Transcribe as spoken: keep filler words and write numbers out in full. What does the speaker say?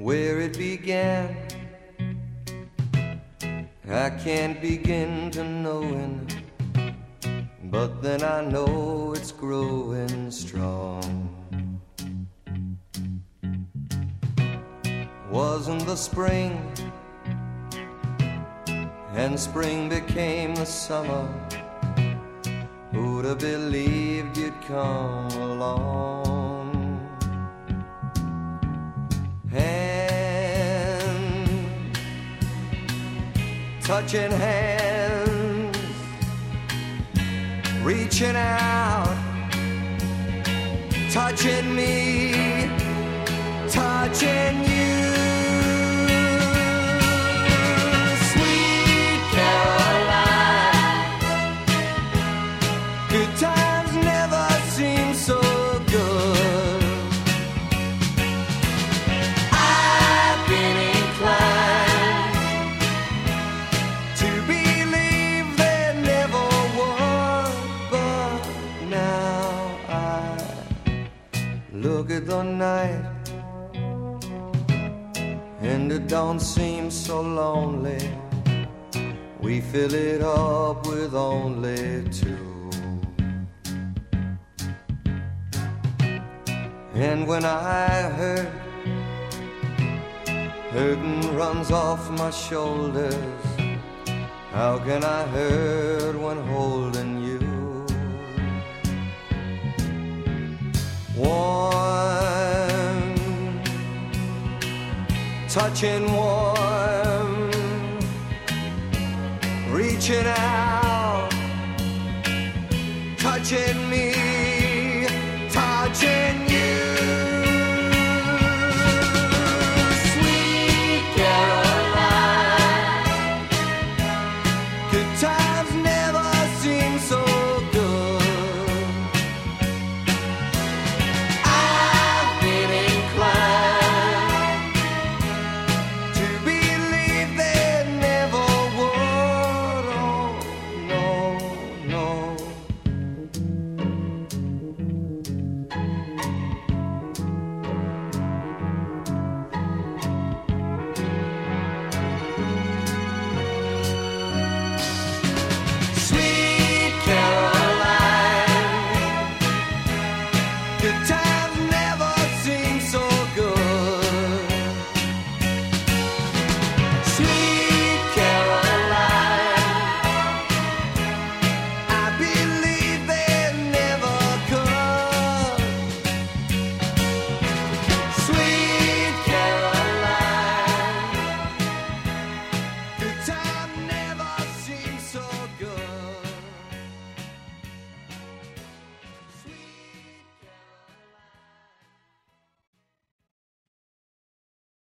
where it began. I can't begin to knowing, but then I know it's growing strong. Wasn't the spring, and spring became the summer. Who'd have believed you'd come along? Hands, touching hands, reaching out, touching me, touching you. Good times never seem so good. I've been inclined to believe there never was, but now I look at the night and it don't seem so lonely. We fill it up with only two. And when I hurt, hurting runs off my shoulders. How can I hurt when holding you? Warm, touching warm, reaching out, touching me.